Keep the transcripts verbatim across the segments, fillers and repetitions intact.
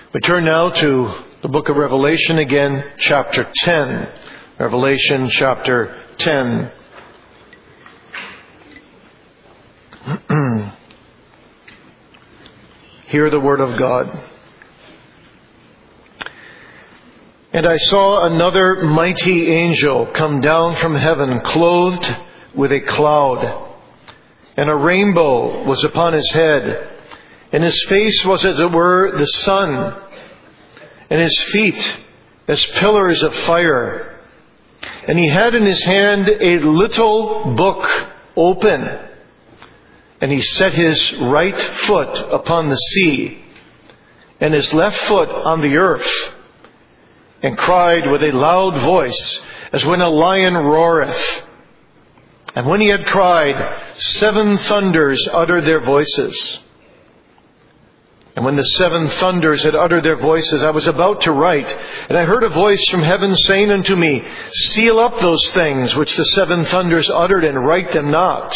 We turn now to the book of Revelation again, chapter ten. Revelation chapter ten. Hear the word of God. And I saw another mighty angel come down from heaven, clothed with a cloud, and a rainbow was upon his head. And his face was as it were the sun, and his feet as pillars of fire. And he had in his hand a little book open, and he set his right foot upon the sea, and his left foot on the earth, and cried with a loud voice, as when a lion roareth. And when he had cried, seven thunders uttered their voices. And when the seven thunders had uttered their voices, I was about to write, and I heard a voice from heaven saying unto me, seal up those things which the seven thunders uttered, and write them not.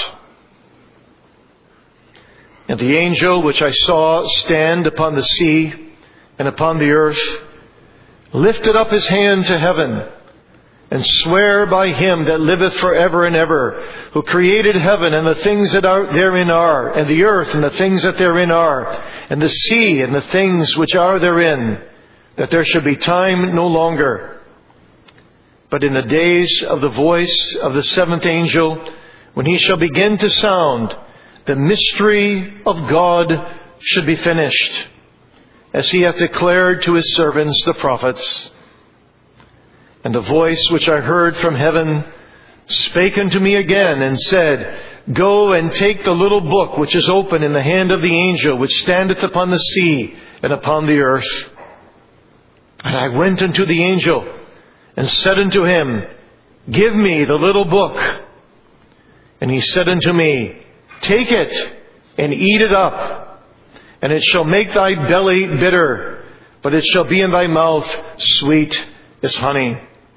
And the angel which I saw stand upon the sea and upon the earth lifted up his hand to heaven, and swear by him that liveth for ever and ever, who created heaven and the things that are therein are, and the earth and the things that therein are, and the sea and the things which are therein, that there should be time no longer. But in the days of the voice of the seventh angel, when he shall begin to sound, the mystery of God should be finished, as he hath declared to his servants the prophets. And the voice which I heard from heaven spake unto me again, and said, Go and take the little book which is open in the hand of the angel which standeth upon the sea and upon the earth. And I went unto the angel, and said unto him, Give me the little book. And he said unto me, Take it, and eat it up, and it shall make thy belly bitter, but it shall be in thy mouth sweet as honey.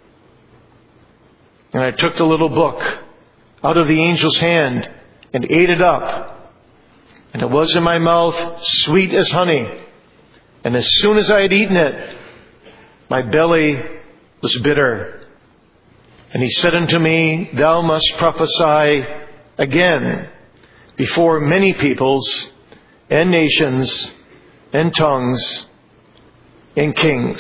And I took the little book out of the angel's hand and ate it up. And it was in my mouth sweet as honey. And as soon as I had eaten it, my belly was bitter. And he said unto me, Thou must prophesy again before many peoples and nations and tongues and kings.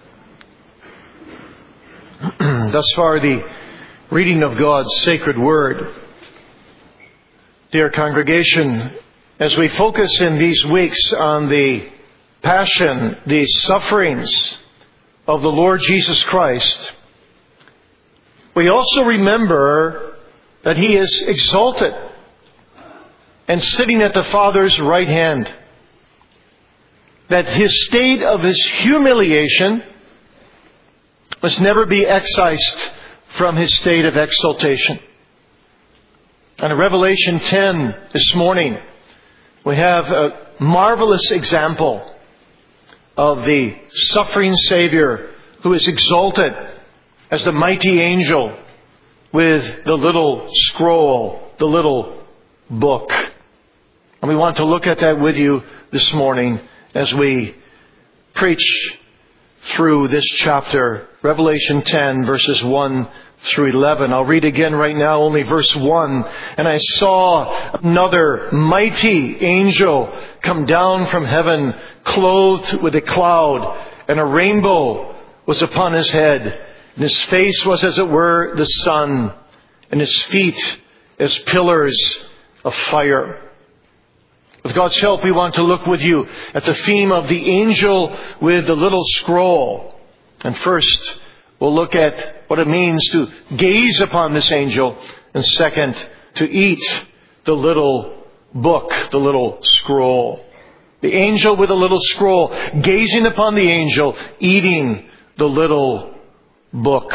Thus far, the reading of God's sacred word. Dear congregation, as we focus in these weeks on the passion, the sufferings of the Lord Jesus Christ, we also remember that He is exalted and sitting at the Father's right hand. That His state of His humiliation must never be excised from His state of exaltation. And in Revelation ten this morning, we have a marvelous example of the suffering Savior who is exalted as the mighty angel with the little scroll, the little book. And we want to look at that with you this morning as we preach through this chapter, Revelation ten, verses one through eleven. I'll read again right now, only verse one. And I saw another mighty angel come down from heaven, clothed with a cloud, and a rainbow was upon his head. And his face was as it were the sun, and his feet as pillars of fire. With God's help, we want to look with you at the theme of the angel with the little scroll. And first, we'll look at what it means to gaze upon this angel. And second, to eat the little book, the little scroll. The angel with a little scroll, gazing upon the angel, eating the little book.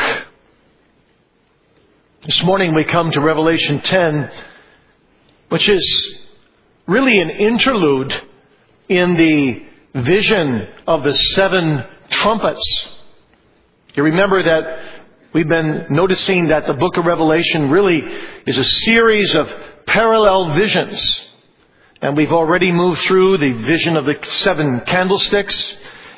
This morning we come to Revelation ten, which is really an interlude in the vision of the seven trumpets. You remember that we've been noticing that the book of Revelation really is a series of parallel visions. And we've already moved through the vision of the seven candlesticks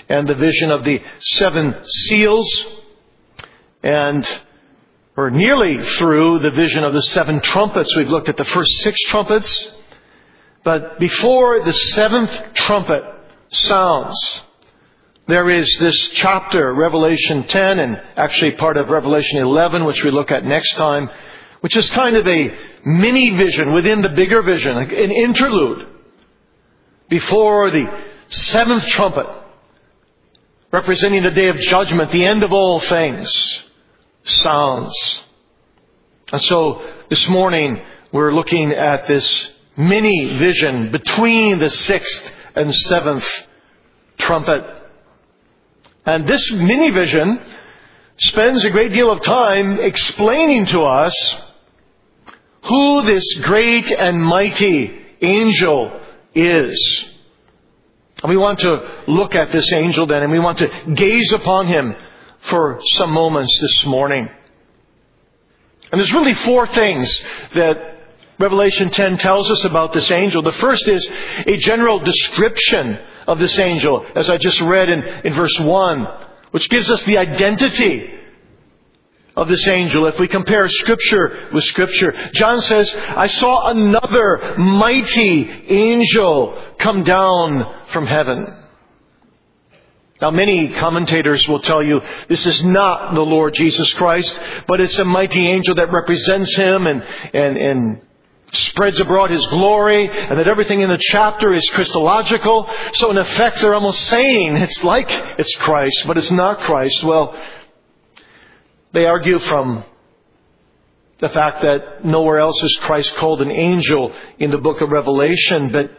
and the vision of the seven seals. And we're nearly through the vision of the seven trumpets. We've looked at the first six trumpets. But before the seventh trumpet sounds, there is this chapter, Revelation ten, and actually part of Revelation eleven, which we look at next time, which is kind of a mini vision within the bigger vision, an interlude before the seventh trumpet, representing the day of judgment, the end of all things, sounds. And so this morning we're looking at this mini vision between the sixth and seventh trumpet. And this mini vision spends a great deal of time explaining to us who this great and mighty angel is. And we want to look at this angel then, and we want to gaze upon him for some moments this morning. And there's really four things that Revelation ten tells us about this angel. The first is a general description of this angel, as I just read in, in verse one, which gives us the identity of this angel. If we compare Scripture with Scripture, John says, I saw another mighty angel come down from heaven. Now, many commentators will tell you this is not the Lord Jesus Christ, but it's a mighty angel that represents him and, and, and spreads abroad his glory, and that everything in the chapter is Christological. So in effect, they're almost saying it's like it's Christ, but it's not Christ. Well, they argue from the fact that nowhere else is Christ called an angel in the book of Revelation, but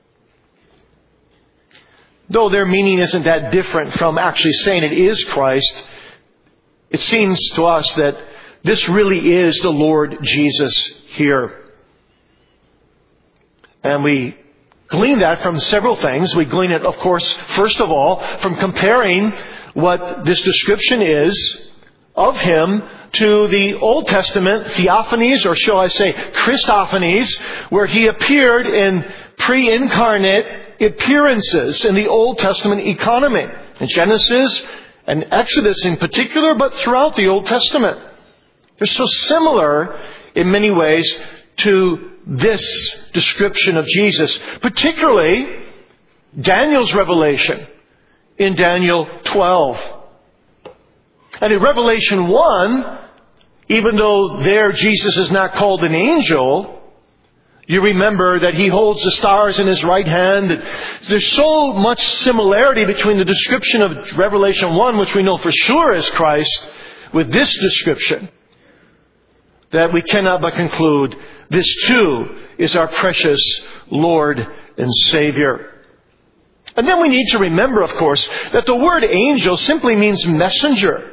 though their meaning isn't that different from actually saying it is Christ, it seems to us that this really is the Lord Jesus here. And we glean that from several things. We glean it, of course, first of all, from comparing what this description is of him to the Old Testament theophanies, or shall I say Christophanies, where he appeared in pre-incarnate appearances in the Old Testament economy, in Genesis and Exodus in particular, but throughout the Old Testament. They're so similar in many ways to this description of Jesus, particularly Daniel's revelation in Daniel twelve. And in Revelation one, even though there Jesus is not called an angel, you remember that he holds the stars in his right hand. There's so much similarity between the description of Revelation one, which we know for sure is Christ, with this description, that we cannot but conclude this too is our precious Lord and Savior. And then we need to remember, of course, that the word angel simply means messenger.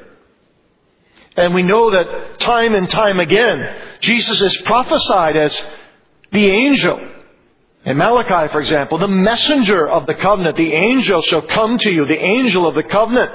And we know that time and time again, Jesus is prophesied as the angel. In Malachi, for example, the messenger of the covenant. The angel shall come to you, the angel of the covenant.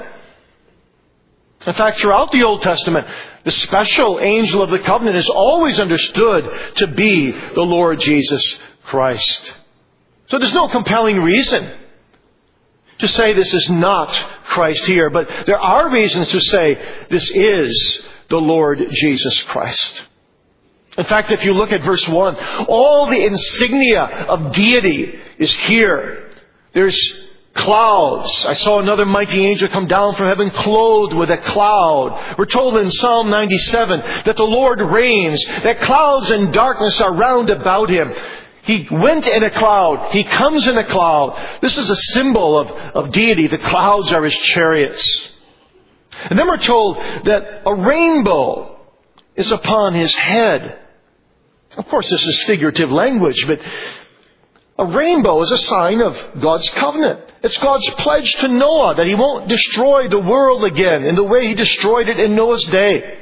In fact, throughout the Old Testament, the special angel of the covenant is always understood to be the Lord Jesus Christ. So there's no compelling reason to say this is not Christ here, but there are reasons to say this is the Lord Jesus Christ. In fact, if you look at verse one, all the insignia of deity is here. There's clouds. I saw another mighty angel come down from heaven clothed with a cloud. We're told in Psalm ninety-seven that the Lord reigns, that clouds and darkness are round about him. He went in a cloud. He comes in a cloud. This is a symbol of, of deity. The clouds are his chariots. And then we're told that a rainbow is upon his head. Of course, this is figurative language, but a rainbow is a sign of God's covenant. It's God's pledge to Noah that he won't destroy the world again in the way he destroyed it in Noah's day.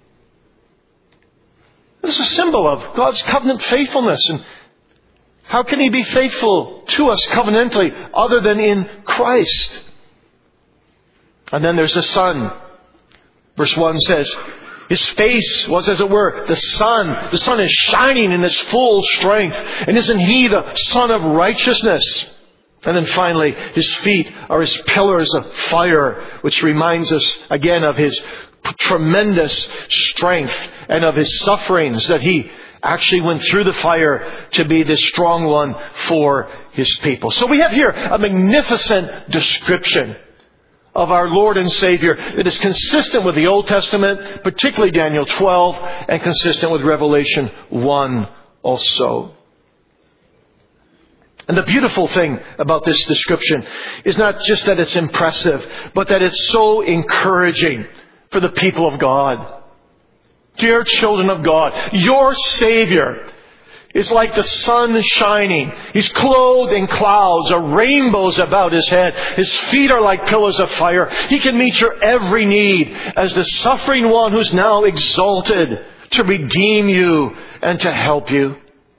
This is a symbol of God's covenant faithfulness. And how can he be faithful to us covenantally other than in Christ? And then there's the sun. Verse one says, his face was, as it were, the sun. The sun is shining in its full strength. And isn't he the Son of righteousness? And then finally, His feet are as pillars of fire, which reminds us again of His tremendous strength and of His sufferings, that He actually went through the fire to be this strong one for His people. So we have here a magnificent description of our Lord and Savior that is consistent with the Old Testament, particularly Daniel twelve, and consistent with Revelation one also. And the beautiful thing about this description is not just that it's impressive, but that it's so encouraging for the people of God. Dear children of God, your Savior is like the sun shining. He's clothed in clouds, a rainbow's about His head. His feet are like pillars of fire. He can meet your every need as the suffering one who's now exalted to redeem you and to help you.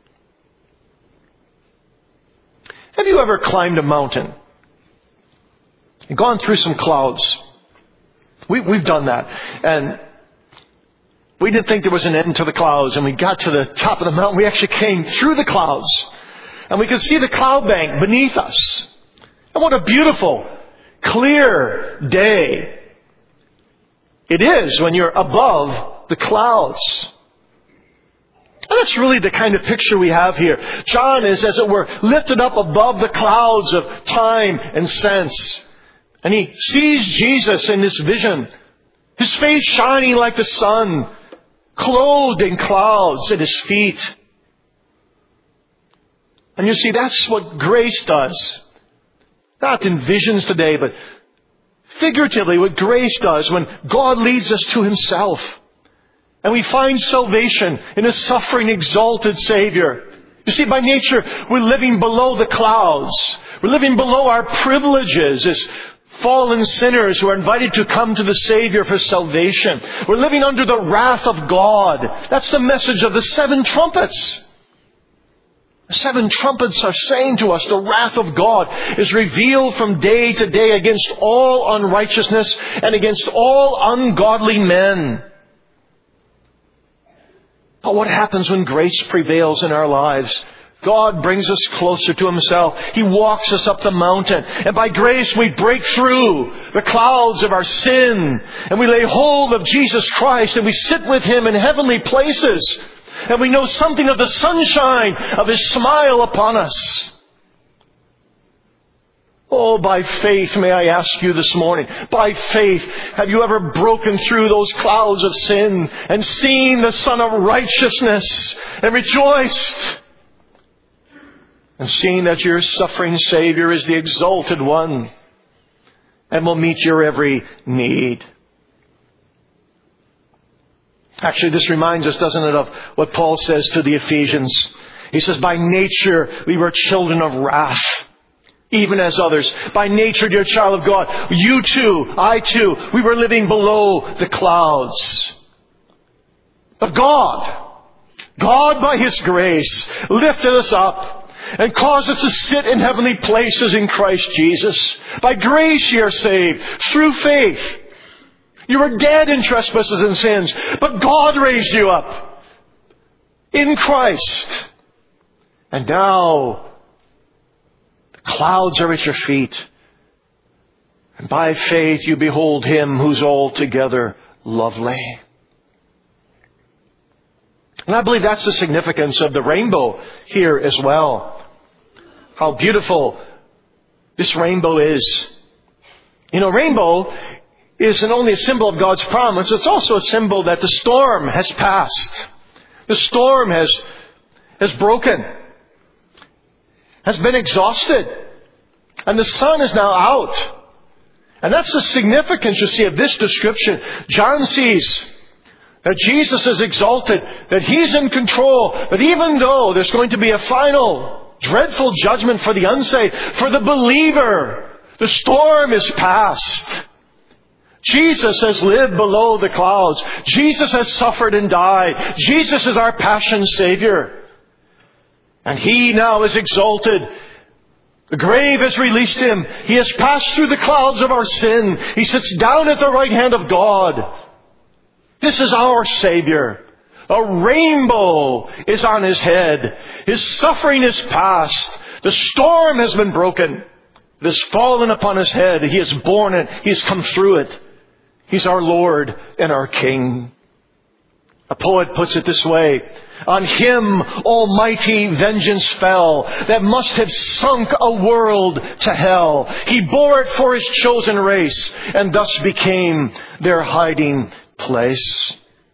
Have you ever climbed a mountain and gone through some clouds? We, we've done that. And we didn't think there was an end to the clouds. And we got to the top of the mountain. We actually came through the clouds. And we could see the cloud bank beneath us. And what a beautiful, clear day it is when you're above the clouds. And that's really the kind of picture we have here. John is, as it were, lifted up above the clouds of time and sense. And he sees Jesus in this vision. His face shining like the sun, clothed in clouds at His feet. And you see, that's what grace does. Not in visions today, but figuratively what grace does when God leads us to Himself. And we find salvation in a suffering, exalted Savior. You see, by nature, we're living below the clouds. We're living below our privileges as fallen sinners who are invited to come to the Savior for salvation. We're living under the wrath of God. That's the message of the seven trumpets. The seven trumpets are saying to us the wrath of God is revealed from day to day against all unrighteousness and against all ungodly men. But what happens when grace prevails in our lives? God brings us closer to Himself. He walks us up the mountain. And by grace we break through the clouds of our sin. And we lay hold of Jesus Christ. And we sit with Him in heavenly places. And we know something of the sunshine of His smile upon us. Oh, by faith, may I ask you this morning, by faith, have you ever broken through those clouds of sin and seen the Son of Righteousness and rejoiced? And seen that your suffering Savior is the exalted one and will meet your every need. Actually, this reminds us, doesn't it, of what Paul says to the Ephesians. He says, by nature we were children of wrath, even as others. By nature, dear child of God, you too, I too, we were living below the clouds. But God, God by His grace, lifted us up and caused us to sit in heavenly places in Christ Jesus. By grace ye are saved, through faith. You were dead in trespasses and sins, but God raised you up in Christ. And now the clouds are at your feet. And by faith you behold Him who's altogether lovely. And I believe that's the significance of the rainbow here as well. How beautiful this rainbow is. You know, rainbow isn't only a symbol of God's promise, it's also a symbol that the storm has passed. The storm has, has broken, has been exhausted, and the sun is now out. And that's the significance, you see, of this description. John sees that Jesus is exalted, that He's in control, that even though there's going to be a final dreadful judgment for the unsaved, for the believer, the storm is past. Jesus has lived below the clouds. Jesus has suffered and died. Jesus is our passion Savior. And He now is exalted. The grave has released Him. He has passed through the clouds of our sin. He sits down at the right hand of God. This is our Savior. A rainbow is on His head. His suffering is past. The storm has been broken. It has fallen upon his head. He has borne it. He has come through it. He's our Lord and our King. A poet puts it this way: on him almighty vengeance fell that must have sunk a world to hell. He bore it for his chosen race and thus became their hiding place.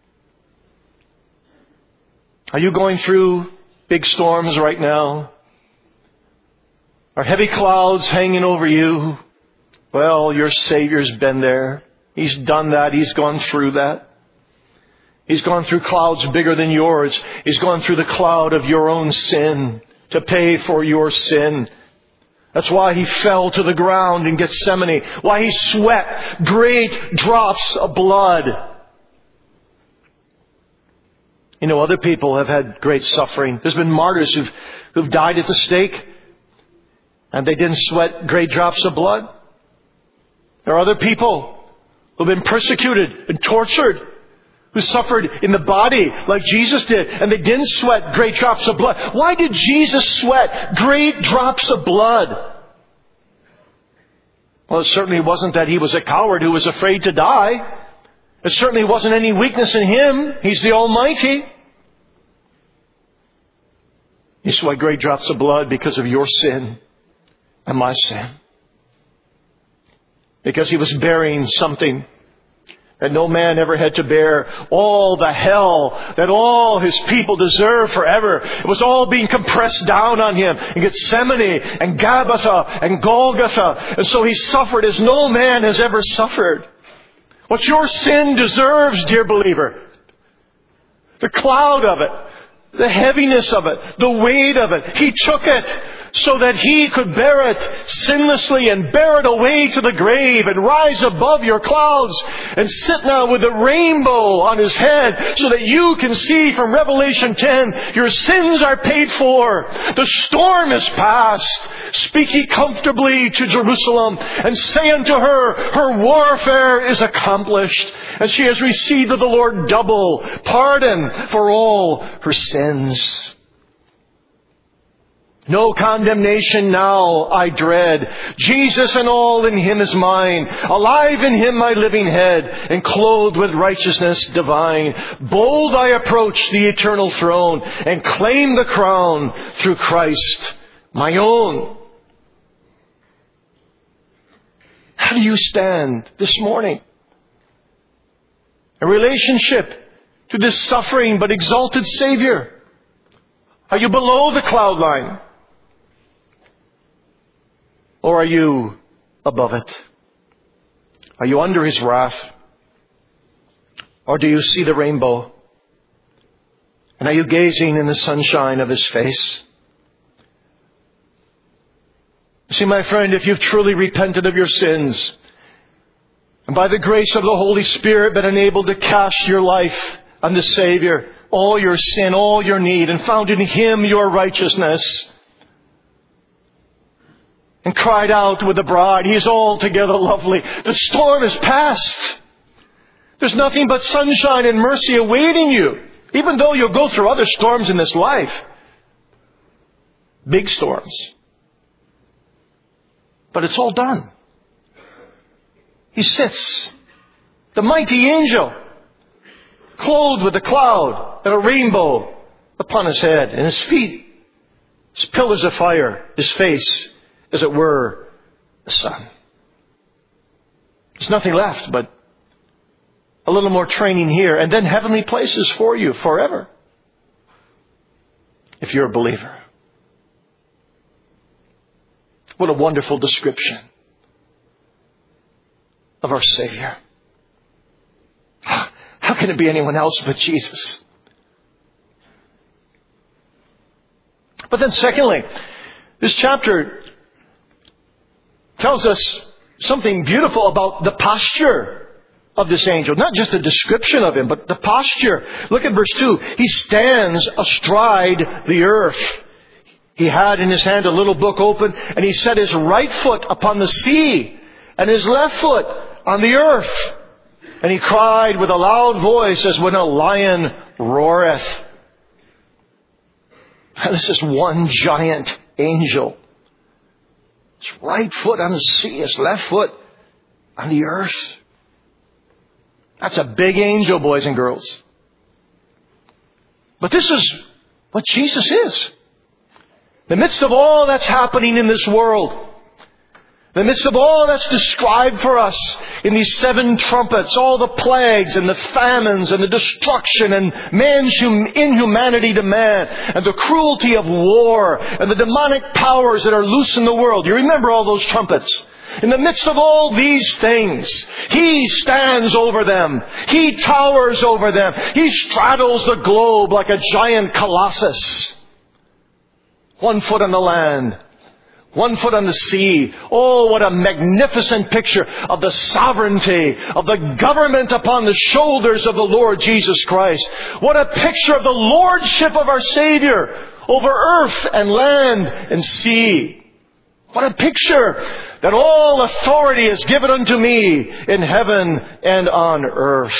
Are you going through big storms right now? Are heavy clouds hanging over you? Well, your Savior's been there. He's done that. He's gone through that. He's gone through clouds bigger than yours. He's gone through the cloud of your own sin to pay for your sin. That's why he fell to the ground in Gethsemane. Why he sweat great drops of blood. You know, other people have had great suffering. There's been martyrs who've, who've died at the stake, and they didn't sweat great drops of blood. There are other people who've been persecuted and tortured, who suffered in the body like Jesus did, and they didn't sweat great drops of blood. Why did Jesus sweat great drops of blood? Well, it certainly wasn't that he was a coward who was afraid to die. It certainly wasn't any weakness in him. He's the Almighty. He sweat great drops of blood because of your sin and my sin. Because he was bearing something that no man ever had to bear. All the hell that all his people deserve forever. It was all being compressed down on him in Gethsemane and Gabbatha and Golgotha. And so he suffered as no man has ever suffered. What your sin deserves, dear believer. The cloud of it, the heaviness of it, the weight of it. He took it so that he could bear it sinlessly and bear it away to the grave and rise above your clouds and sit now with a rainbow on his head so that you can see from Revelation ten, your sins are paid for. The storm is past. Speak ye comfortably to Jerusalem and say unto her, her warfare is accomplished, and she has received of the Lord double pardon for all her sins. No condemnation now I dread. Jesus and all in him is mine. Alive in him my living head, and clothed with righteousness divine. Bold I approach the eternal throne, and claim the crown through Christ my own. How do you stand this morning? A relationship to this suffering but exalted Savior. Are you below the cloud line? Or are you above it? Are you under his wrath? Or do you see the rainbow? And are you gazing in the sunshine of his face? See, my friend, if you've truly repented of your sins, and by the grace of the Holy Spirit been enabled to cast your life on the Savior, all your sin, all your need, and found in him your righteousness, and cried out with the bride, he is altogether lovely. The storm is past. There's nothing but sunshine and mercy awaiting you, even though you'll go through other storms in this life. Big storms. But it's all done. He sits, the mighty angel, clothed with a cloud and a rainbow upon his head, and his feet, his pillars of fire, his face, as it were, the sun. There's nothing left but a little more training here, and then heavenly places for you forever, if you're a believer. What a wonderful description of our Savior. How can it be anyone else but Jesus? But then secondly, this chapter tells us something beautiful about the posture of this angel. Not just a description of him, but the posture. Look at verse two. He stands astride the earth. He had in his hand a little book open, and he set his right foot upon the sea and his left foot on the earth. And he cried with a loud voice as when a lion roareth. This is one giant angel His right foot on the sea, his left foot on the earth. That's a big angel, boys and girls. But this is what Jesus is. In the midst of all that's happening in this world, in the midst of all that's described for us in these seven trumpets, all the plagues and the famines and the destruction and man's inhumanity to man and the cruelty of war and the demonic powers that are loose in the world. You remember all those trumpets? In the midst of all these things, He stands over them. He towers over them. He straddles the globe like a giant colossus. One foot on the land, one foot on the sea. Oh, what a magnificent picture of the sovereignty of the government upon the shoulders of the Lord Jesus Christ. What a picture of the lordship of our Savior over earth and land and sea. What a picture that all authority is given unto me in heaven and on earth.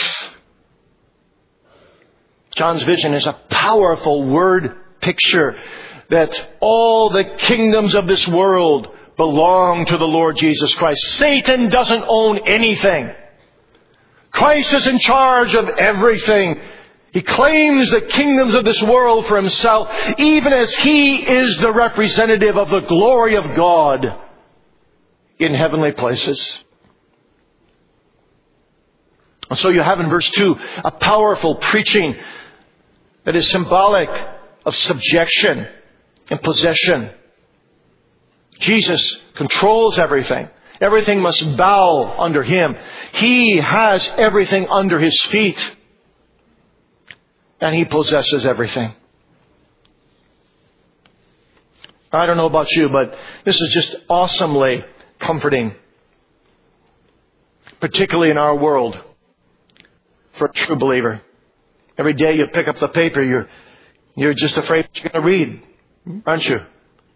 John's vision is a powerful word picture that all the kingdoms of this world belong to the Lord Jesus Christ. Satan doesn't own anything. Christ is in charge of everything. He claims the kingdoms of this world for Himself, even as He is the representative of the glory of God in heavenly places. And so you have in verse two a powerful preaching that is symbolic of subjection and possession. Jesus controls everything. Everything must bow under Him. He has everything under His feet. And He possesses everything. I don't know about you, but this is just awesomely comforting. Particularly in our world. For a true believer. Every day you pick up the paper, you're, you're just afraid what you're going to read. Aren't you?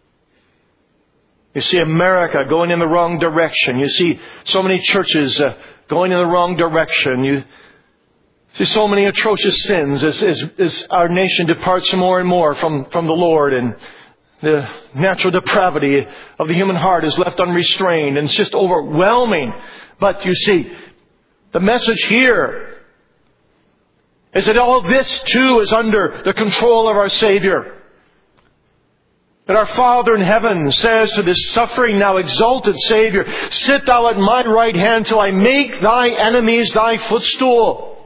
You see America going in the wrong direction. You see so many churches uh, going in the wrong direction. You see so many atrocious sins as, as, as our nation departs more and more from, from the Lord, and the natural depravity of the human heart is left unrestrained, and it's just overwhelming. But you see, the message here is that all this too is under the control of our Savior. That our Father in heaven says to this suffering, now exalted Savior, sit thou at my right hand till I make thy enemies thy footstool.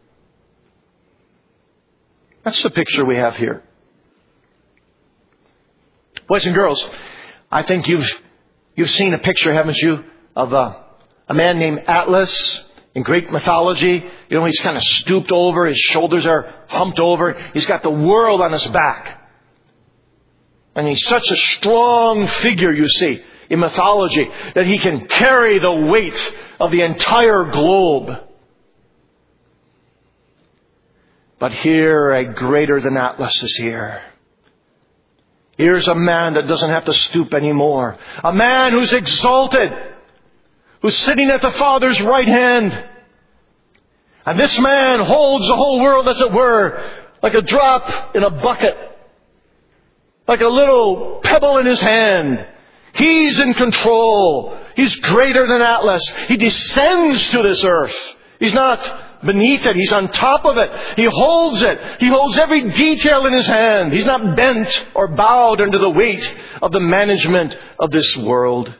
That's the picture we have here. Boys and girls, I think you've you've seen a picture, haven't you, of a, a man named Atlas in Greek mythology. You know, he's kind of stooped over, his shoulders are humped over, he's got the world on his back. And he's such a strong figure, you see, in mythology, that he can carry the weight of the entire globe. But here, a greater than Atlas is here. Here's a man that doesn't have to stoop anymore. A man who's exalted, who's sitting at the Father's right hand. And this man holds the whole world, as it were, like a drop in a bucket. Like a little pebble in his hand. He's in control. He's greater than Atlas. He descends to this earth. He's not beneath it. He's on top of it. He holds it. He holds every detail in His hand. He's not bent or bowed under the weight of the management of this world.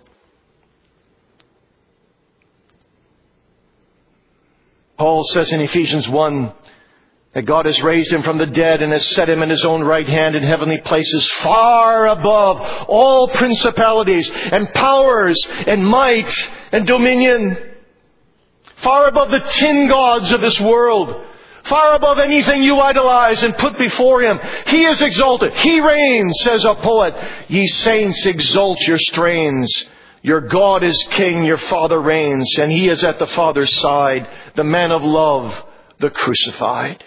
Paul says in Ephesians one, that God has raised Him from the dead and has set Him in His own right hand in heavenly places, far above all principalities and powers and might and dominion. Far above the tin gods of this world. Far above anything you idolize and put before Him. He is exalted. He reigns, says a poet. Ye saints, exalt your strains. Your God is King, your Father reigns, and He is at the Father's side, the man of love, the crucified.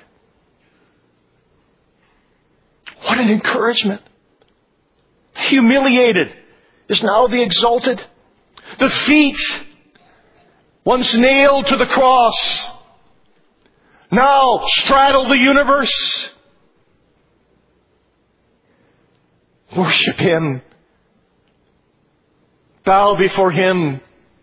What an encouragement. Humiliated is now the exalted. The feet, once nailed to the cross, now straddle the universe. Worship Him. bow before Him.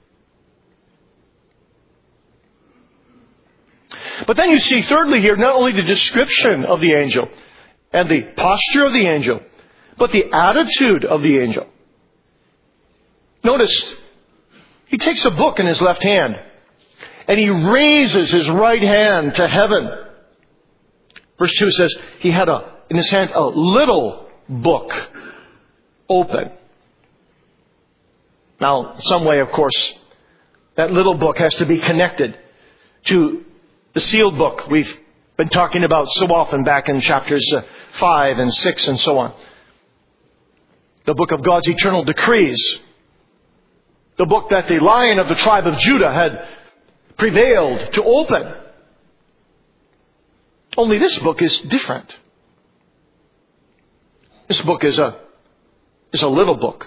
But then you see thirdly here, not only the description of the angel and the posture of the angel, but the attitude of the angel. Notice, he takes a book in his left hand and he raises his right hand to heaven. Verse two says, he had a, in his hand a little book open. Now, some way, of course, that little book has to be connected to the sealed book we've been talking about so often back in chapters uh, five and six and so on. The book of God's eternal decrees. The book that the Lion of the tribe of Judah had prevailed to open. Only this book is different. This book is a, is a little book.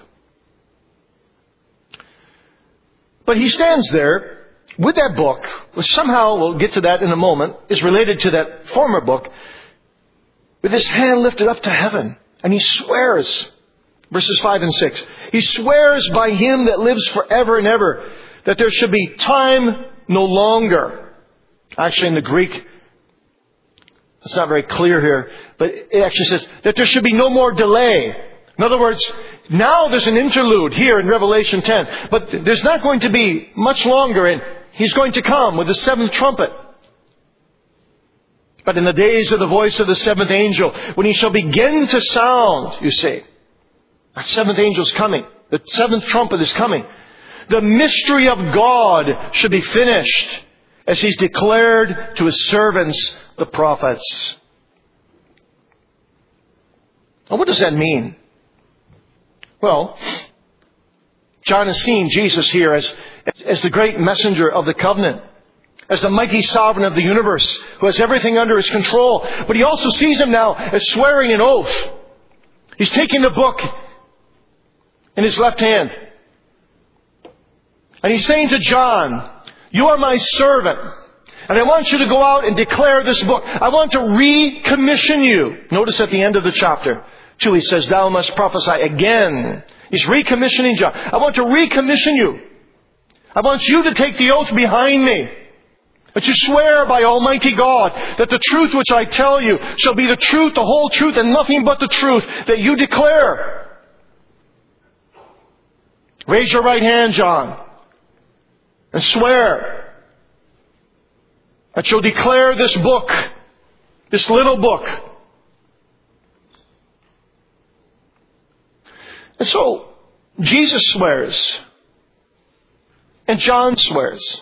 But he stands there with that book, which somehow, we'll get to that in a moment, is related to that former book, with his hand lifted up to heaven. And he swears, verses five and six, he swears by Him that lives forever and ever, that there should be time no longer. Actually, in the Greek, it's not very clear here, but it actually says that there should be no more delay. In other words, now there's an interlude here in Revelation ten, but there's not going to be much longer, and He's going to come with the seventh trumpet. But in the days of the voice of the seventh angel, when He shall begin to sound, you see, that seventh angel's coming. The seventh trumpet is coming. The mystery of God should be finished, as He's declared to His servants, the prophets. Now, what does that mean? Well, John has seen Jesus here as, as the great messenger of the covenant, as the mighty sovereign of the universe, who has everything under His control. But he also sees Him now as swearing an oath. He's taking the book in his left hand. And he's saying to John, you are my servant, and I want you to go out and declare this book. I want to recommission you. Notice at the end of the chapter two, he says, thou must prophesy again. He's recommissioning John. I want to recommission you. I want you to take the oath behind me. That you swear by Almighty God that the truth which I tell you shall be the truth, the whole truth, and nothing but the truth that you declare. Raise your right hand, John, and swear that you'll declare this book, this little book. And so, Jesus swears, and John swears.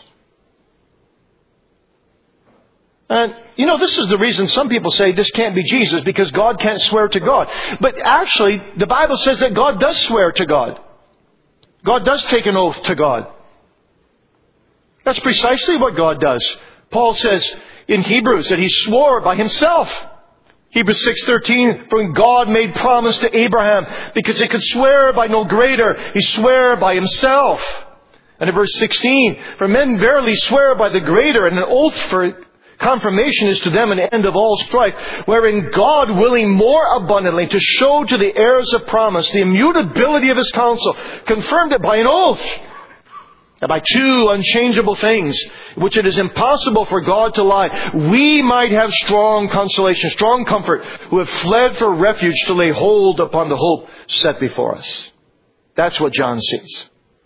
And, you know, this is the reason some people say this can't be Jesus, because God can't swear to God. But actually, the Bible says that God does swear to God. God does take an oath to God. That's precisely what God does. Paul says in Hebrews that He swore by Himself. Hebrews six thirteen, for when God made promise to Abraham, because He could swear by no greater, He swore by Himself. And in verse sixteen, for men verily swear by the greater, and an oath for confirmation is to them an end of all strife, wherein God, willing more abundantly to show to the heirs of promise the immutability of His counsel, confirmed it by an oath, and by two unchangeable things, which it is impossible for God to lie, we might have strong consolation, strong comfort, who have fled for refuge to lay hold upon the hope set before us. That's what John sees.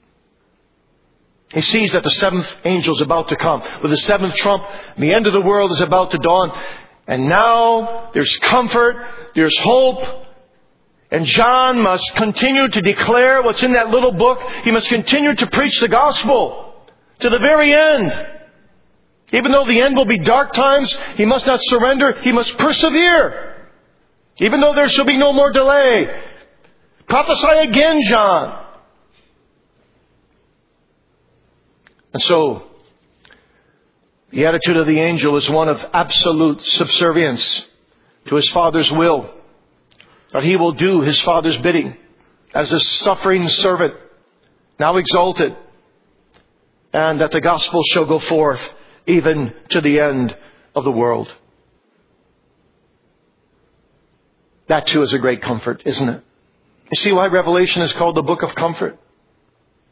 He sees that the seventh angel is about to come with the seventh trump. The end of the world is about to dawn. And now there's comfort, there's hope. And John must continue to declare what's in that little book. He must continue to preach the gospel to the very end. Even though the end will be dark times, he must not surrender. He must persevere. Even though there shall be no more delay. Prophesy again, John. And so, the attitude of the angel is one of absolute subservience to his Father's will. That he will do his Father's bidding as a suffering servant, now exalted. And that the gospel shall go forth even to the end of the world. That too is a great comfort, isn't it? You see why Revelation is called the book of comfort?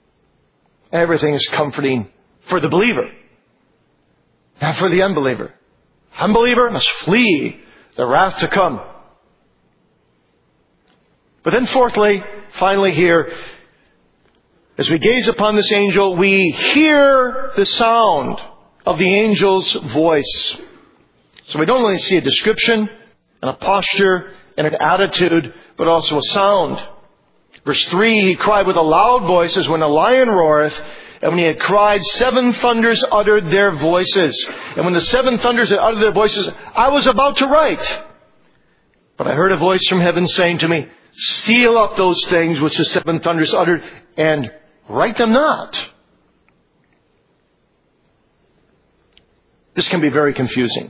Everything is comforting for the believer, not for the unbeliever. Unbeliever must flee the wrath to come. But then fourthly, finally here, as we gaze upon this angel, we hear the sound of the angel's voice. So we don't only see a description and a posture and an attitude, but also a sound. Verse three, he cried with a loud voice as when a lion roareth, and when he had cried, seven thunders uttered their voices. And when the seven thunders had uttered their voices, I was about to write. But I heard a voice from heaven saying to me, seal up those things which the seven thunders uttered, and write them not. This can be very confusing.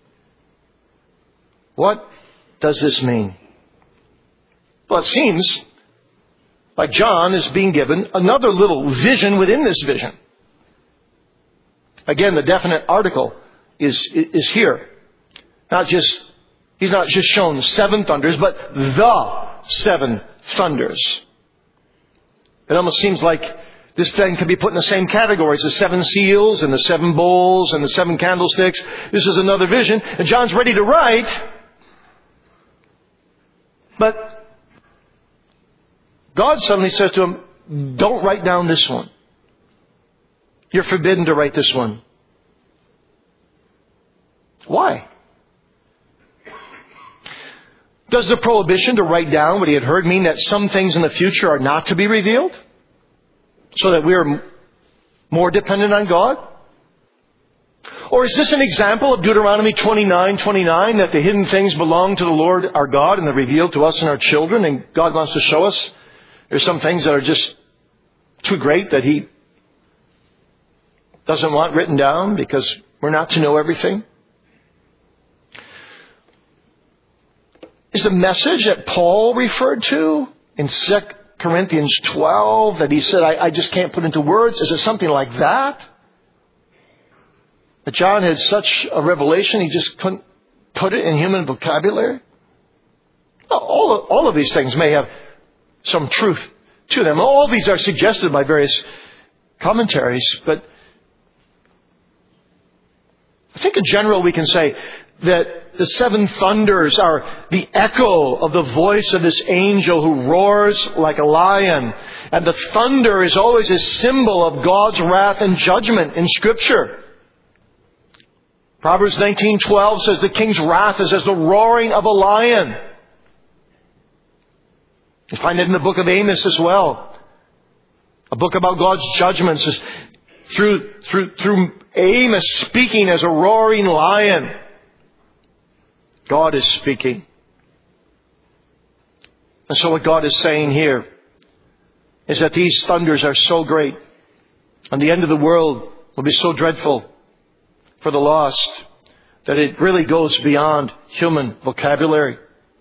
What does this mean? Well, it seems like John is being given another little vision within this vision. Again, the definite article is, is here. Not just, he's not just shown seven thunders, but the seven thunders. It almost seems like this thing can be put in the same categories, the seven seals and the seven bowls and the seven candlesticks. This is another vision, and John's ready to write, but God suddenly says to him, don't write down this one. You're forbidden to write this one. Why? Does the prohibition to write down what he had heard mean that some things in the future are not to be revealed? So that we are more dependent on God? Or is this an example of Deuteronomy twenty-nine twenty-nine, that the hidden things belong to the Lord our God and they're revealed to us and our children, and God wants to show us there's some things that are just too great that He doesn't want written down because we're not to know everything? Is the message that Paul referred to in Second Corinthians twelve, that he said, I, I just can't put into words, is it something like that? That John had such a revelation he just couldn't put it in human vocabulary? All of, all of these things may have some truth to them. All these are suggested by various commentaries, but I think in general we can say that the seven thunders are the echo of the voice of this angel who roars like a lion. And the thunder is always a symbol of God's wrath and judgment in Scripture. Proverbs nineteen twelve says the king's wrath is as the roaring of a lion. You find it in the book of Amos as well. A book about God's judgments is through, through, through Amos speaking as a roaring lion. God is speaking. And so what God is saying here is that these thunders are so great, and the end of the world will be so dreadful for the lost, that it really goes beyond human vocabulary.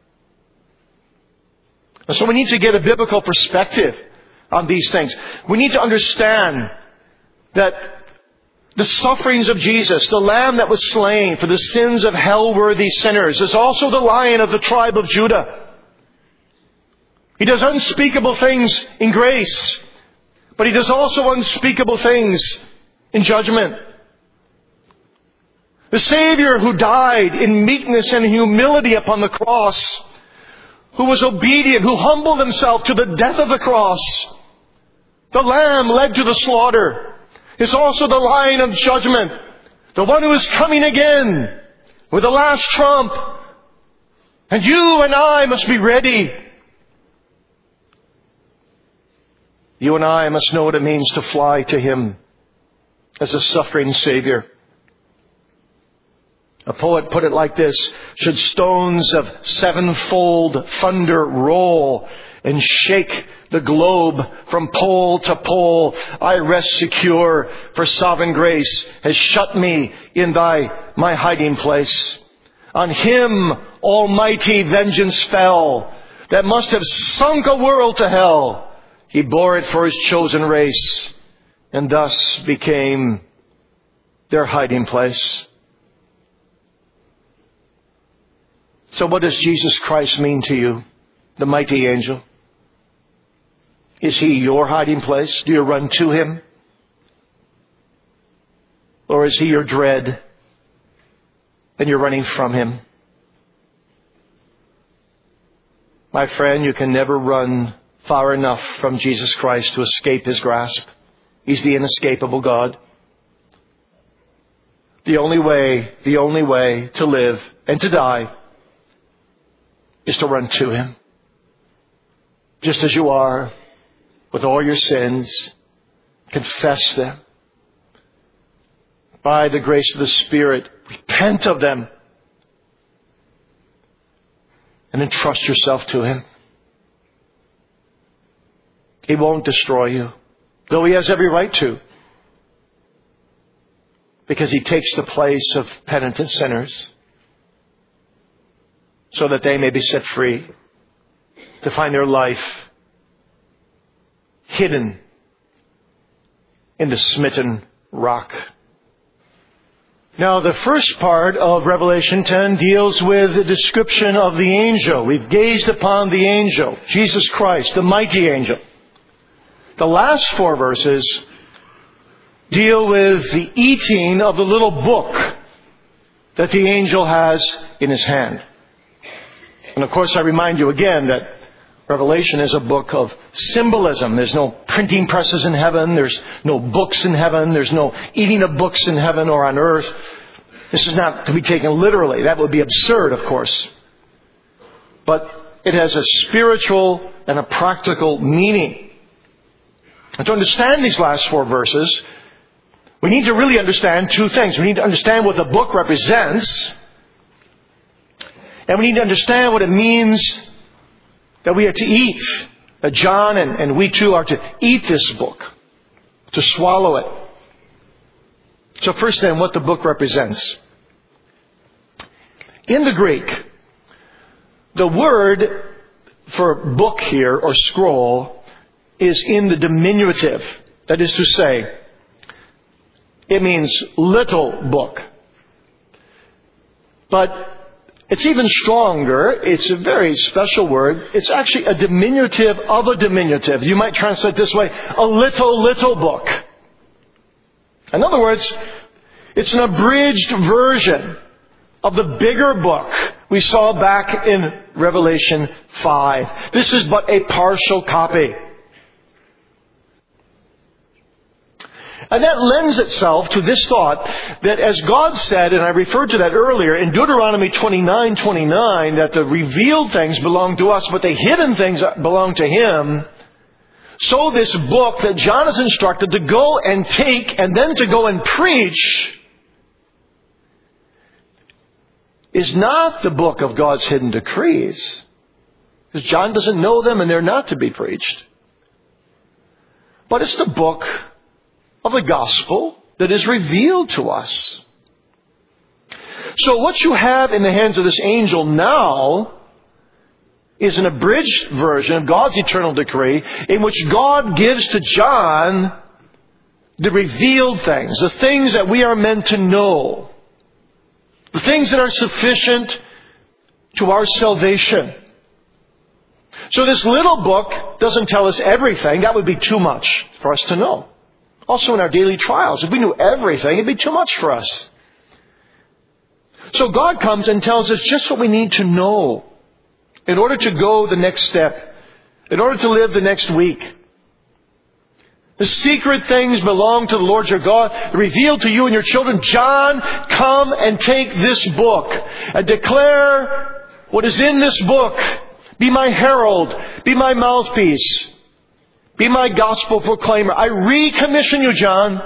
And so we need to get a biblical perspective on these things. We need to understand that the sufferings of Jesus, the Lamb that was slain for the sins of hell-worthy sinners, is also the Lion of the tribe of Judah. He does unspeakable things in grace, but He does also unspeakable things in judgment. The Savior who died in meekness and humility upon the cross, who was obedient, who humbled Himself to the death of the cross, the Lamb led to the slaughter, is also the Lion of judgment, the one who is coming again with the last trump. And you and I must be ready. You and I must know what it means to fly to Him as a suffering Savior. A poet put it like this: should stones of sevenfold thunder roll and shake the globe from pole to pole, I rest secure, for sovereign grace has shut me in thy, my hiding place. On Him almighty vengeance fell, that must have sunk a world to hell. He bore it for His chosen race, and thus became their hiding place. So what does Jesus Christ mean to you, the mighty angel? Is He your hiding place? Do you run to Him? Or is he your dread and you're running from him? My friend, you can never run far enough from Jesus Christ to escape his grasp. He's the inescapable God. The only way, the only way to live and to die is to run to him. Just as you are, with all your sins, confess them. By the grace of the Spirit, repent of them. And entrust yourself to him. He won't destroy you, though he has every right to. Because he takes the place of penitent sinners so that they may be set free to find their life hidden in the smitten rock. Now, the first part of Revelation ten deals with the description of the angel. We've gazed upon the angel, Jesus Christ, the mighty angel. The last four verses deal with the eating of the little book that the angel has in his hand. And of course, I remind you again that Revelation is a book of symbolism. There's no printing presses in heaven. There's no books in heaven. There's no eating of books in heaven or on earth. This is not to be taken literally. That would be absurd, of course. But it has a spiritual and a practical meaning. And to understand these last four verses, we need to really understand two things. We need to understand what the book represents. And we need to understand what it means that we are to eat. That John and, and we too are to eat this book. To swallow it. So first then, what the book represents. In the Greek, the word for book here, or scroll, is in the diminutive. That is to say, it means little book. But it's even stronger. It's a very special word. It's actually a diminutive of a diminutive. You might translate this way, a little, little book. In other words, it's an abridged version of the bigger book we saw back in Revelation five. This is but a partial copy. And that lends itself to this thought that as God said, and I referred to that earlier, in Deuteronomy twenty-nine twenty-nine, that the revealed things belong to us, but the hidden things belong to him. So this book that John is instructed to go and take and then to go and preach is not the book of God's hidden decrees. Because John doesn't know them and they're not to be preached. But it's the book of the gospel that is revealed to us. So what you have in the hands of this angel now is an abridged version of God's eternal decree in which God gives to John the revealed things, the things that we are meant to know, the things that are sufficient to our salvation. So this little book doesn't tell us everything. That would be too much for us to know. Also in our daily trials, if we knew everything, it'd be too much for us. So God comes and tells us just what we need to know in order to go the next step, in order to live the next week. The secret things belong to the Lord your God, revealed to you and your children. John, come and take this book and declare what is in this book. Be my herald, be my mouthpiece, be my gospel proclaimer. I recommission you, John.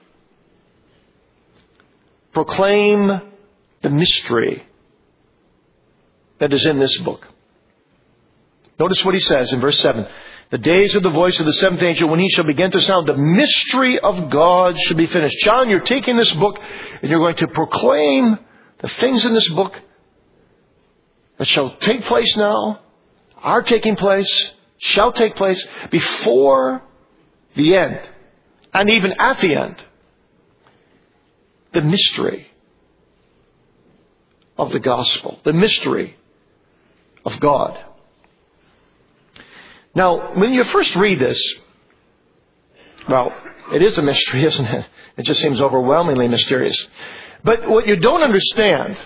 Proclaim the mystery that is in this book. Notice what he says in verse seven. The days of the voice of the seventh angel, when he shall begin to sound, the mystery of God should be finished. John, you're taking this book and you're going to proclaim the things in this book that shall take place now, are taking place, shall take place before the end, and even at the end. The mystery of the gospel, the mystery of God. Now, when you first read this, well, It is a mystery, isn't it? It just seems overwhelmingly mysterious. But what you don't understand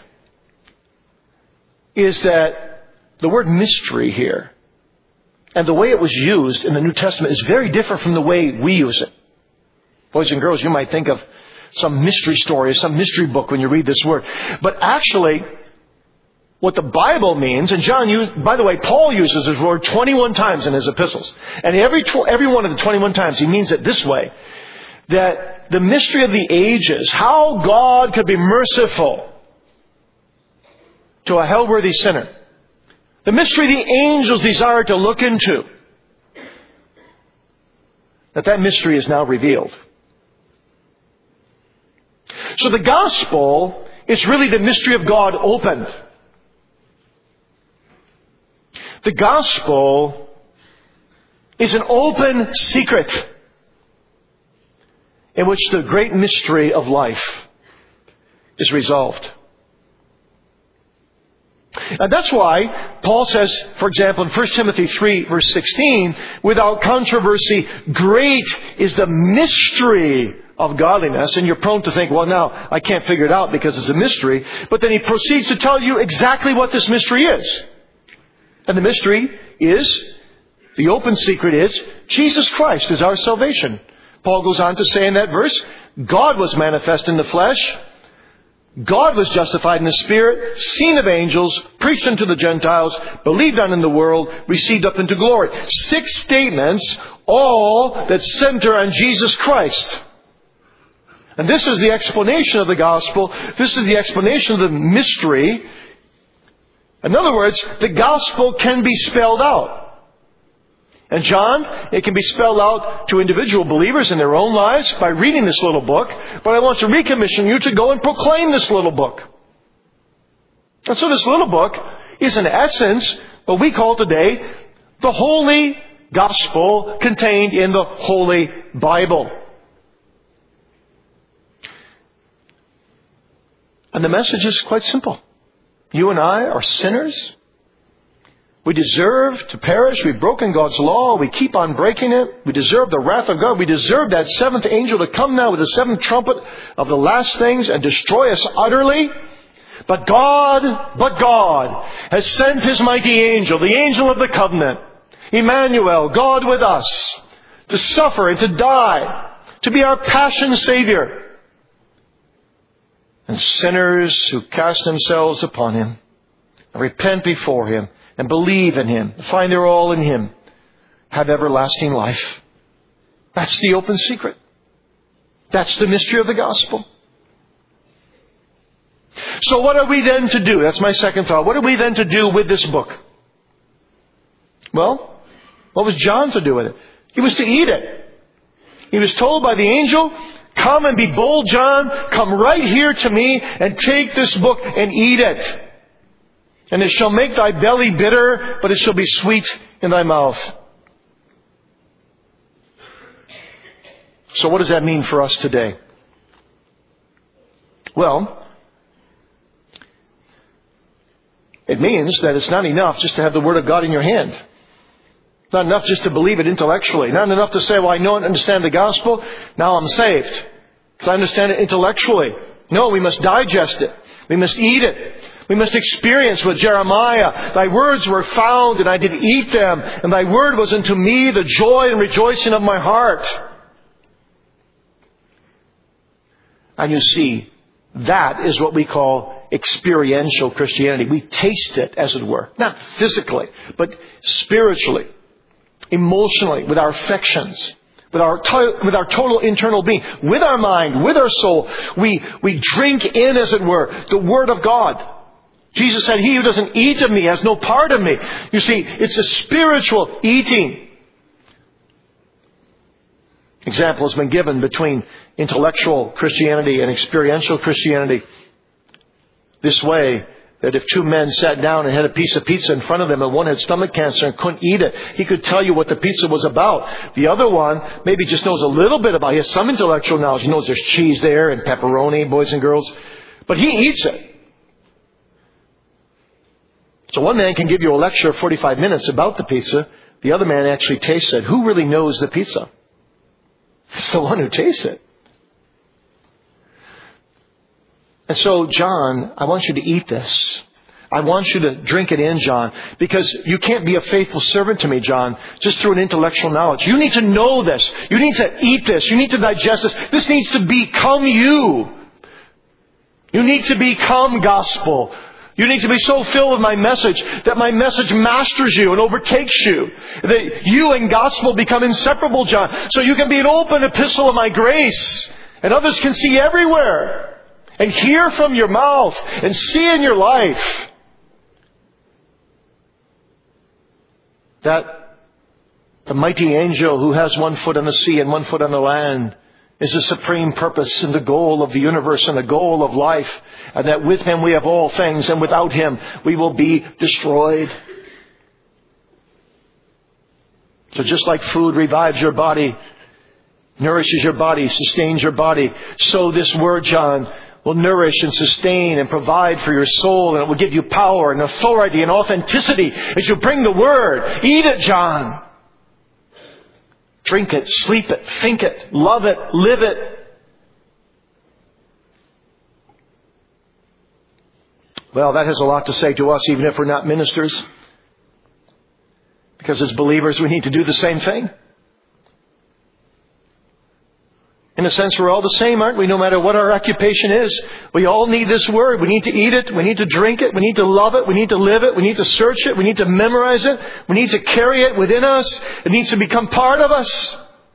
is that the word mystery here and the way it was used in the New Testament is very different from the way we use it. Boys and girls, you might think of some mystery story, some mystery book when you read this word. But actually, what the Bible means, and John used, by the way, Paul uses this word twenty-one times in his epistles. And every, every one of the twenty-one times he means it this way. That the mystery of the ages, how God could be merciful to a hell-worthy sinner. The mystery the angels desire to look into. That that mystery is now revealed. So the gospel is really the mystery of God opened. The gospel is an open secret in which the great mystery of life is resolved. And that's why Paul says, for example, in First Timothy three, verse sixteen, without controversy, great is the mystery of godliness. And you're prone to think, well, now, I can't figure it out because it's a mystery. But then he proceeds to tell you exactly what this mystery is. And the mystery is, the open secret is, Jesus Christ is our salvation. Paul goes on to say in that verse, God was manifest in the flesh. God was justified in the Spirit, seen of angels, preached unto the Gentiles, believed on in the world, received up into glory. Six statements, all that center on Jesus Christ. And this is the explanation of the gospel. This is the explanation of the mystery. In other words, the gospel can be spelled out. And John, it can be spelled out to individual believers in their own lives by reading this little book. But I want to recommission you to go and proclaim this little book. And so this little book is in essence what we call today the Holy Gospel contained in the Holy Bible. And the message is quite simple. You and I are sinners. We deserve to perish. We've broken God's law. We keep on breaking it. We deserve the wrath of God. We deserve that seventh angel to come now with the seventh trumpet of the last things and destroy us utterly. But God, but God has sent His mighty angel, the angel of the covenant, Emmanuel, God with us, to suffer and to die, to be our passion Savior. And sinners who cast themselves upon Him and repent before Him and believe in Him, find their all in Him, have everlasting life. That's the open secret. That's the mystery of the gospel. So what are we then to do? That's my second thought. What are we then to do with this book? Well, what was John to do with it? He was to eat it. He was told by the angel, come and be bold, John. Come right here to me and take this book and eat it. And it shall make thy belly bitter, but it shall be sweet in thy mouth. So what does that mean for us today? Well, it means that it's not enough just to have the Word of God in your hand. It's not enough just to believe it intellectually. Not enough to say, well, I know and understand the gospel. Now I'm saved. Because I understand it intellectually. No, we must digest it. We must eat it. We must experience with Jeremiah. Thy words were found and I did eat them. And thy word was unto me the joy and rejoicing of my heart. And you see, that is what we call experiential Christianity. We taste it, as it were. Not physically, but spiritually, emotionally, with our affections, with our to- with our total internal being, with our mind, with our soul. We, we drink in, as it were, the Word of God. Jesus said, he who doesn't eat of me has no part of me. You see, it's a spiritual eating. Example has been given between intellectual Christianity and experiential Christianity. This way, that if two men sat down and had a piece of pizza in front of them and one had stomach cancer and couldn't eat it, he could tell you what the pizza was about. The other one maybe just knows a little bit about it. He has some intellectual knowledge. He knows there's cheese there and pepperoni, boys and girls. But he eats it. So one man can give you a lecture of forty-five minutes about the pizza. The other man actually tastes it. Who really knows the pizza? It's the one who tastes it. And so, John, I want you to eat this. I want you to drink it in, John, because you can't be a faithful servant to me, John, just through an intellectual knowledge. You need to know this. You need to eat this. You need to digest this. This needs to become you. You need to become gospel. You need to be so filled with my message that my message masters you and overtakes you. That you and gospel become inseparable, John. So you can be an open epistle of my grace. And others can see everywhere. And hear from your mouth. And see in your life. That the mighty angel who has one foot on the sea and one foot on the land is the supreme purpose and the goal of the universe and the goal of life. And that with Him we have all things, and without Him we will be destroyed. So just like food revives your body, nourishes your body, sustains your body, so this word, John, will nourish and sustain and provide for your soul, and it will give you power and authority and authenticity as you bring the word. Eat it, John. Drink it, sleep it, think it, love it, live it. Well, that has a lot to say to us, even if we're not ministers. Because as believers, we need to do the same thing. In a sense, we're all the same, aren't we? No matter what our occupation is. We all need this word. We need to eat it. We need to drink it. We need to love it. We need to live it. We need to search it. We need to memorize it. We need to carry it within us. It needs to become part of us.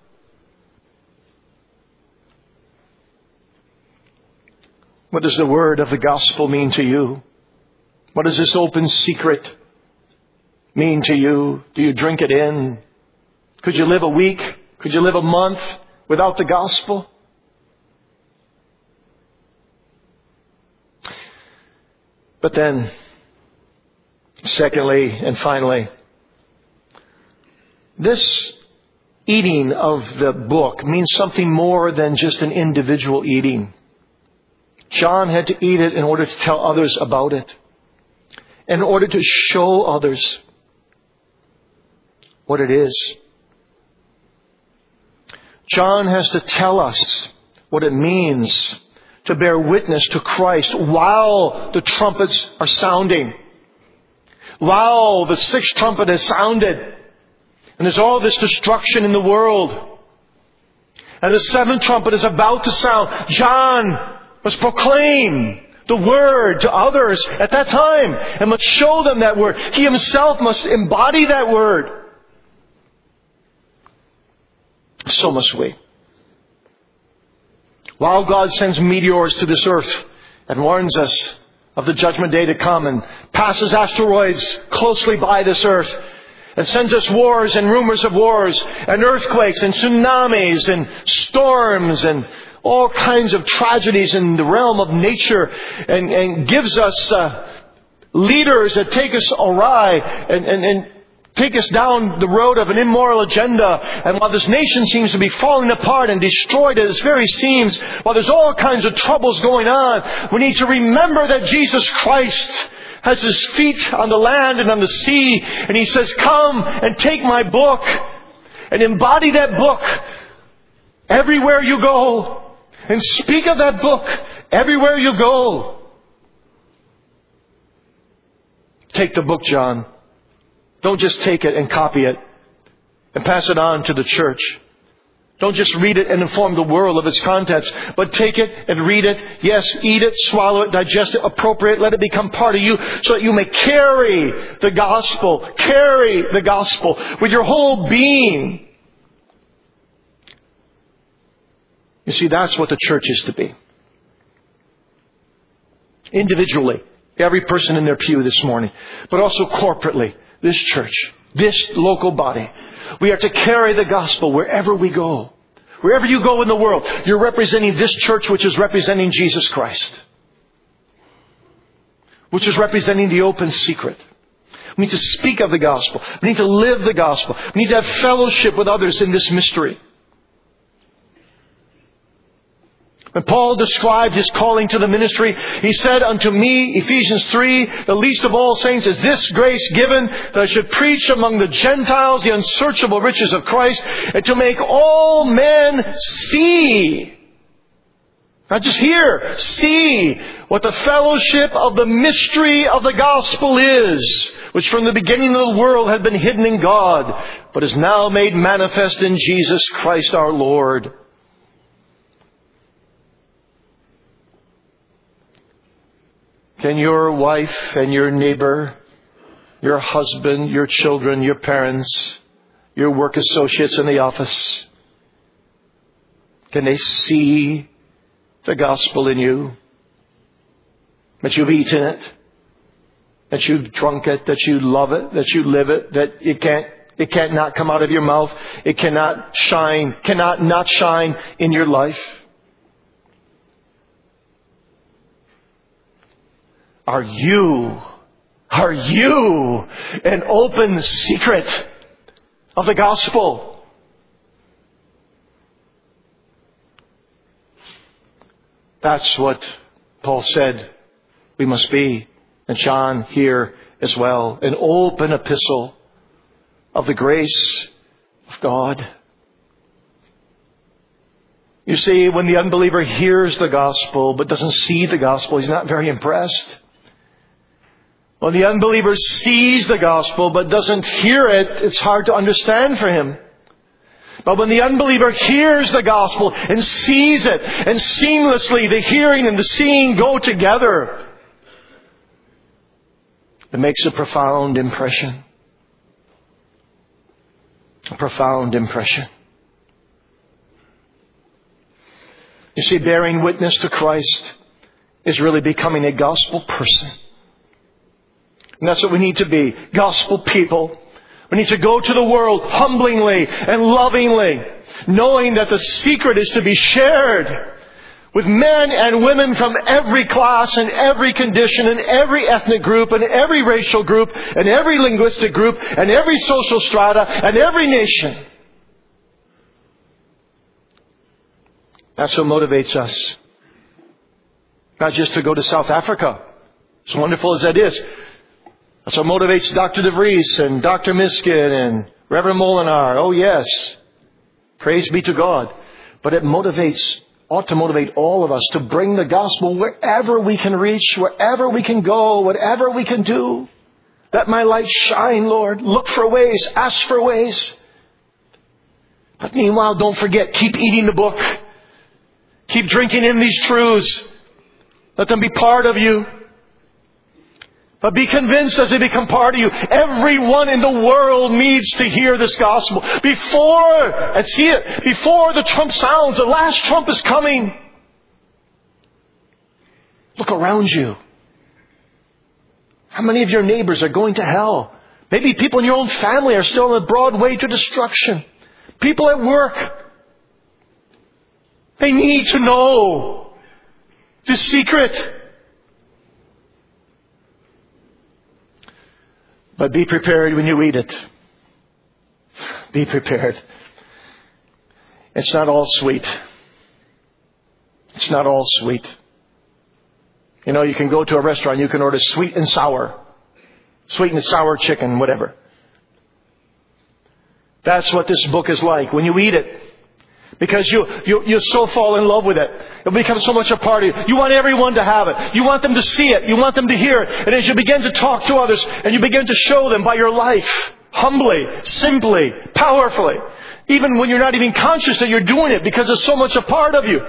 What does the word of the gospel mean to you? What does this open secret mean to you? Do you drink it in? Could you live a week? Could you live a month without the gospel? But then, secondly and finally, this eating of the book means something more than just an individual eating. John had to eat it in order to tell others about it, in order to show others what it is. John has to tell us what it means to bear witness to Christ while the trumpets are sounding. While the sixth trumpet has sounded. And there's all this destruction in the world. And the seventh trumpet is about to sound. John must proclaim the word to others at that time. And must show them that word. He himself must embody that word. So must we. While God sends meteors to this earth and warns us of the judgment day to come and passes asteroids closely by this earth and sends us wars and rumors of wars and earthquakes and tsunamis and storms and all kinds of tragedies in the realm of nature, and, and gives us uh, leaders that take us awry and, and, and take us down the road of an immoral agenda. And while this nation seems to be falling apart and destroyed at its very seams, while there's all kinds of troubles going on, we need to remember that Jesus Christ has His feet on the land and on the sea. And He says, come and take my book and embody that book everywhere you go. And speak of that book everywhere you go. Take the book, John. Don't just take it and copy it and pass it on to the church. Don't just read it and inform the world of its contents, but take it and read it. Yes, eat it, swallow it, digest it, appropriate. Let it become part of you so that you may carry the gospel. Carry the gospel with your whole being. You see, that's what the church is to be. Individually, every person in their pew this morning, but also corporately. This church, this local body, we are to carry the gospel wherever we go. Wherever you go in the world, you're representing this church, which is representing Jesus Christ. Which is representing the open secret. We need to speak of the gospel. We need to live the gospel. We need to have fellowship with others in this mystery. When Paul described his calling to the ministry, he said unto me, Ephesians three, the least of all saints is this grace given, that I should preach among the Gentiles the unsearchable riches of Christ, and to make all men see, not just hear, see what the fellowship of the mystery of the gospel is, which from the beginning of the world had been hidden in God, but is now made manifest in Jesus Christ our Lord. Can your wife and your neighbor, your husband, your children, your parents, your work associates in the office, can they see the gospel in you? That you've eaten it, that you've drunk it, that you love it, that you live it, that it can't, it can't not come out of your mouth, it cannot shine, cannot not shine in your life. Are you, are you an open secret of the gospel? That's what Paul said we must be. And John here as well. An open epistle of the grace of God. You see, when the unbeliever hears the gospel but doesn't see the gospel, he's not very impressed. When the unbeliever sees the gospel but doesn't hear it, it's hard to understand for him. But when the unbeliever hears the gospel and sees it, and seamlessly the hearing and the seeing go together, it makes a profound impression. A profound impression. You see, bearing witness to Christ is really becoming a gospel person. And that's what we need to be. Gospel people. We need to go to the world humblingly and lovingly, knowing that the secret is to be shared with men and women from every class and every condition and every ethnic group and every racial group and every linguistic group and every social strata and every nation. That's what motivates us. Not just to go to South Africa, as wonderful as that is. That's what motivates Doctor DeVries and Doctor Miskin and Reverend Molinar. Oh yes. Praise be to God. But it motivates, ought to motivate all of us to bring the gospel wherever we can reach, wherever we can go, whatever we can do. Let my light shine, Lord. Look for ways. Ask for ways. But meanwhile, don't forget, keep eating the book. Keep drinking in these truths. Let them be part of you. But be convinced as they become part of you. Everyone in the world needs to hear this gospel. Before, and see it, before the trump sounds, the last trump is coming. Look around you. How many of your neighbors are going to hell? Maybe people in your own family are still on the broad way to destruction. People at work. They need to know the secret. But be prepared when you read it. Be prepared. It's not all sweet. It's not all sweet. You know, you can go to a restaurant, you can order sweet and sour. Sweet and sour chicken, whatever. That's what this book is like when you eat it. Because you, you, you so fall in love with it. It becomes so much a part of you. You want everyone to have it. You want them to see it. You want them to hear it. And as you begin to talk to others and you begin to show them by your life, humbly, simply, powerfully, even when you're not even conscious that you're doing it because it's so much a part of you,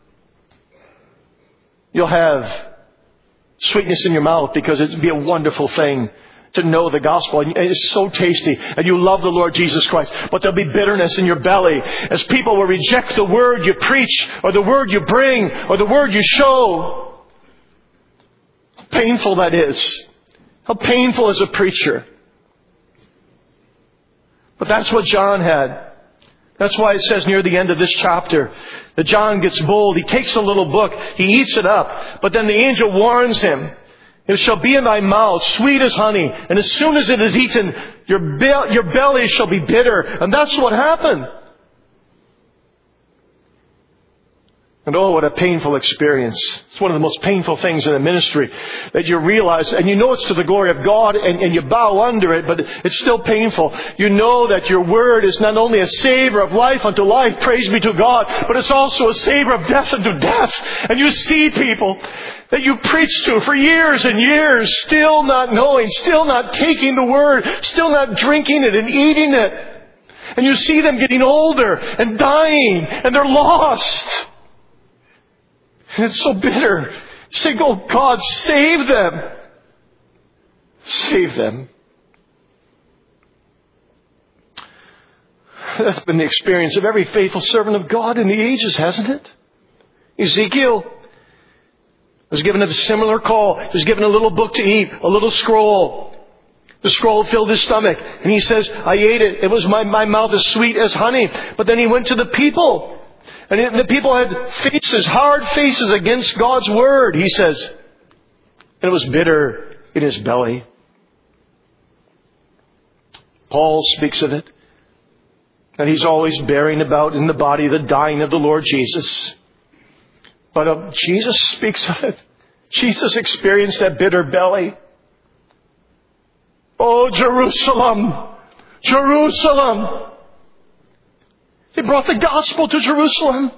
you'll have sweetness in your mouth because it'd be a wonderful thing to know the gospel. And it's so tasty. And you love the Lord Jesus Christ. But there'll be bitterness in your belly as people will reject the word you preach or the word you bring or the word you show. How painful that is. How painful as a preacher. But that's what John had. That's why it says near the end of this chapter that John gets bold. He takes a little book. He eats it up. But then the angel warns him. It shall be in thy mouth, sweet as honey. And as soon as it is eaten, your, be- your belly shall be bitter. And that's what happened. And oh, what a painful experience. It's one of the most painful things in a ministry that you realize, and you know it's to the glory of God, and, and you bow under it, but it's still painful. You know that your word is not only a savor of life unto life, praise be to God, but it's also a savor of death unto death. And you see people that you preach to for years and years, still not knowing, still not taking the word, still not drinking it and eating it. And you see them getting older and dying, and they're lost. And it's so bitter. You say, oh God, save them. Save them. That's been the experience of every faithful servant of God in the ages, hasn't it? Ezekiel was given a similar call. He was given a little book to eat, a little scroll. The scroll filled his stomach. And he says, I ate it. It was my, my mouth as sweet as honey. But then he went to the people. And the people had faces, hard faces against God's word, he says. And it was bitter in his belly. Paul speaks of it. And he's always bearing about in the body the dying of the Lord Jesus. But uh, Jesus speaks of it. Jesus experienced that bitter belly. Oh, Jerusalem! Jerusalem! They brought the gospel to Jerusalem.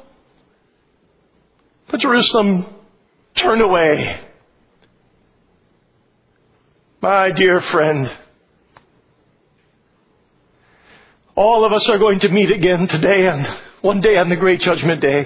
But Jerusalem turned away. My dear friend, all of us are going to meet again today and one day on the great judgment day.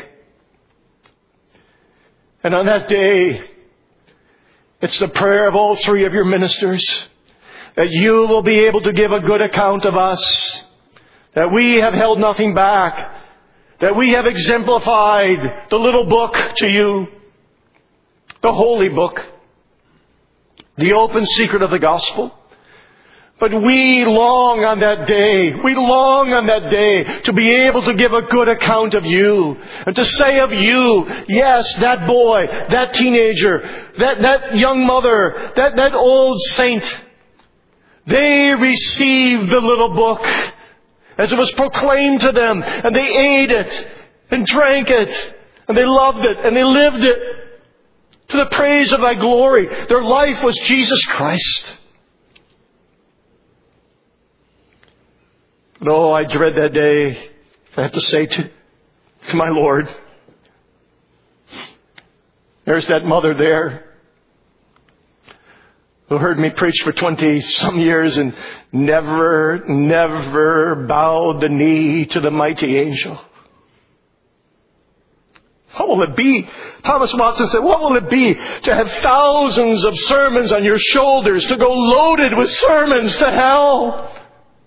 And on that day, it's the prayer of all three of your ministers that you will be able to give a good account of us. That we have held nothing back. That we have exemplified the little book to you. The holy book. The open secret of the gospel. But we long on that day, we long on that day to be able to give a good account of you. And to say of you, yes, that boy, that teenager, that, that young mother, that, that old saint, they received the little book as it was proclaimed to them, and they ate it, and drank it, and they loved it, and they lived it to the praise of thy glory. Their life was Jesus Christ. But oh, I dread that day, I have to say to, to my Lord, there's that mother there who heard me preach for twenty some years and never, never bowed the knee to the mighty angel. What will it be? Thomas Watson said, what will it be to have thousands of sermons on your shoulders, to go loaded with sermons to hell?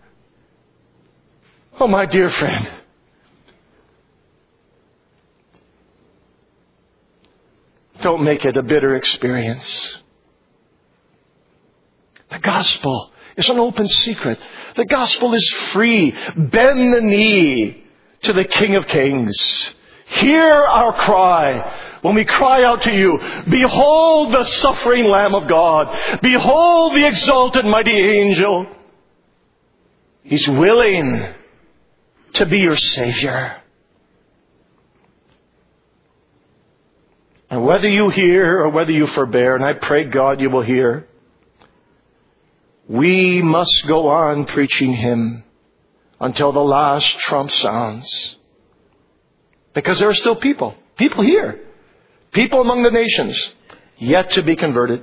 Oh, my dear friend. Don't make it a bitter experience. The gospel is an open secret. The gospel is free. Bend the knee to the King of Kings. Hear our cry when we cry out to you, behold the suffering Lamb of God. Behold the exalted mighty angel. He's willing to be your Savior. And whether you hear or whether you forbear, and I pray God you will hear, we must go on preaching Him until the last trump sounds. Because there are still people, people here, people among the nations, yet to be converted.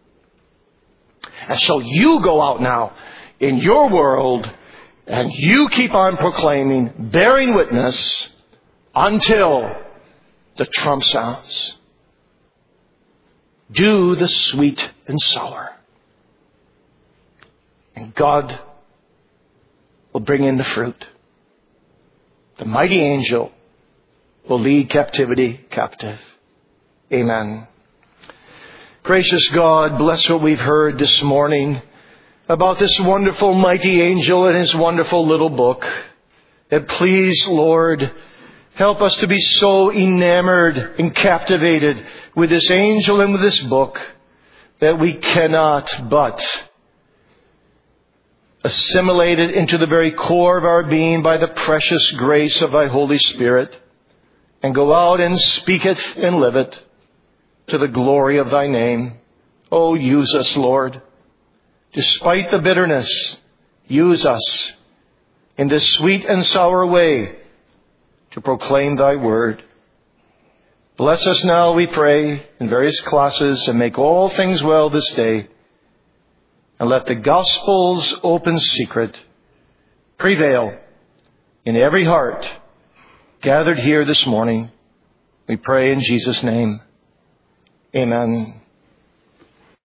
And so you go out now in your world and you keep on proclaiming, bearing witness until the trump sounds. Do the sweet and sour. And God will bring in the fruit. The mighty angel will lead captivity captive. Amen. Gracious God, bless what we've heard this morning about this wonderful mighty angel and his wonderful little book. And please, Lord, help us to be so enamored and captivated with this angel and with this book that we cannot but assimilated into the very core of our being by the precious grace of thy Holy Spirit. and go out and speak it and live it to the glory of thy name. Oh, use us, Lord. Despite the bitterness, use us in this sweet and sour way to proclaim thy word. Bless us now, we pray, in various classes, and make all things well this day. And let the gospel's open secret prevail in every heart gathered here this morning. We pray in Jesus' name. Amen.